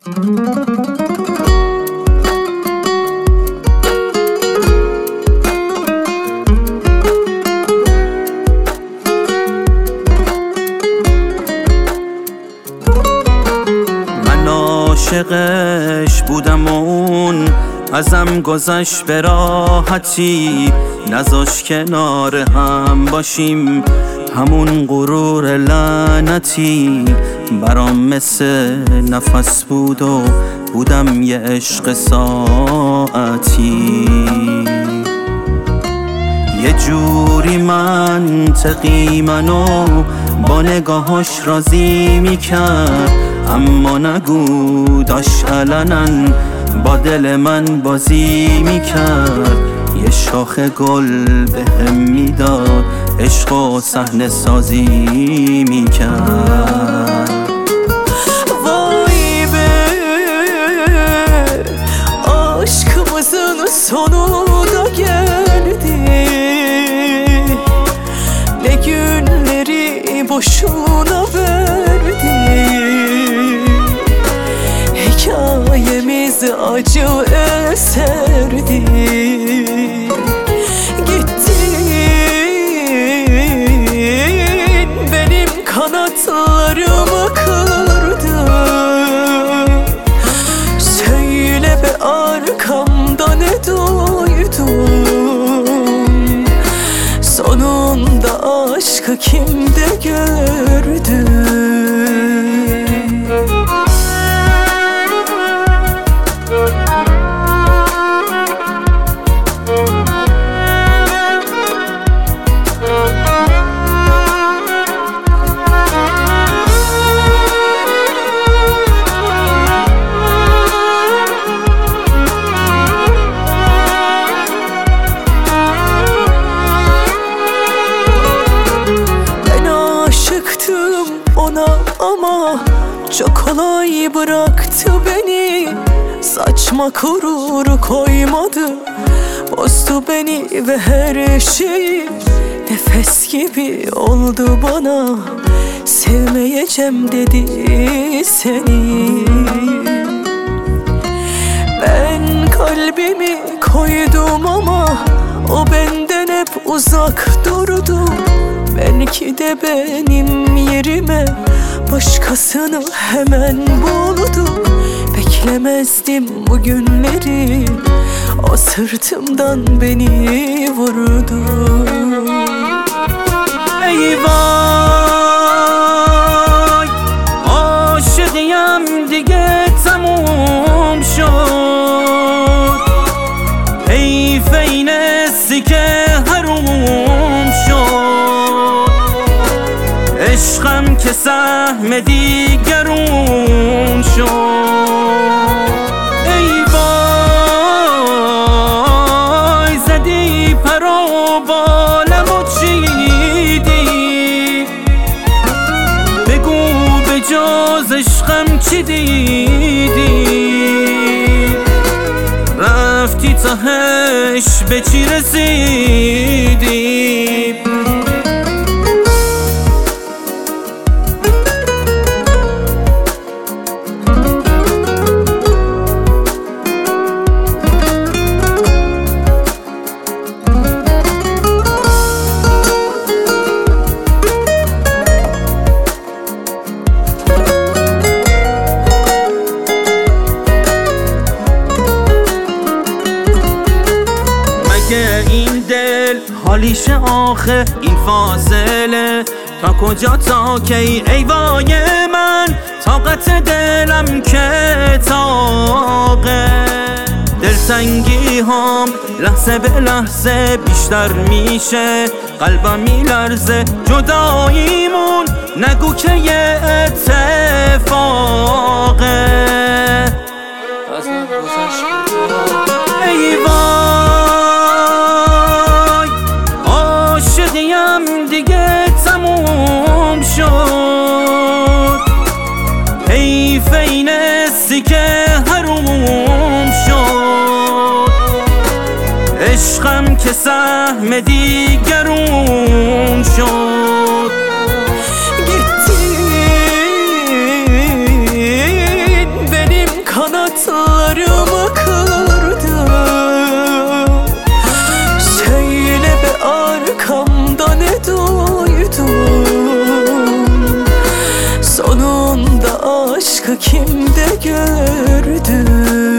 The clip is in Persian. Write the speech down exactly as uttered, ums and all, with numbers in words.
من عاشقش بودم و اون ازم گذشت به راحتی، نذاش کنار هم باشیم، همون غرور لعنتی برام مثل نفس بود و بودم یه عشق ساعتی. یه جوری منطقی منو با نگاهاش راضی میکرد، اما نگو داشت علنن با دل من بازی میکرد. یه شاخ گل به هم میداد، عشق و صحنه سازی میکرد. Vay be, aşkımızın sonu da geldi. Ne günleri boşuna verdi. Hikayemiz acı eserdi. Gittin, benim kanatlarımı kırdın. Söyle be, arkamda ne duydun? Sonunda aşkı kimde gördün? Ona ama çok kolay bıraktı beni. Saçma gururu koymadı, bozdu beni ve her şeyi. Nefes gibi oldu bana, sevmeyeceğim dedi seni. Ben kalbimi koydum ama o benden hep uzak durdu. Belki de benim yerime başkasını hemen buldu. Beklemezdim bu günleri, o sırtımdan beni vurdu. Eyvay, aşığım دیگه تموم شد. حیف این حسی که حروم شد. عشقم که سهم دیگرون شد. ای وای، زدی پر و بالم و چیدی. بگو به جز عشقم چی دیدی؟ رفتی تهش به چی رسیدی؟ این دل حالیشه آخه این فاصله تا کجا تا کی؟ ای وای من طاقت دلم که طاقه. دلتنگی هم لحظه به لحظه بیشتر میشه، قلبم میلرزه. جداییمون نگو که یه اتفاقه. ای وای، عاشقیم دیگه تموم شد. حیف این حسی که حروم شد. عشقم که سهم دیگرون شد. Gittin, benim aşkı kimde gördüm?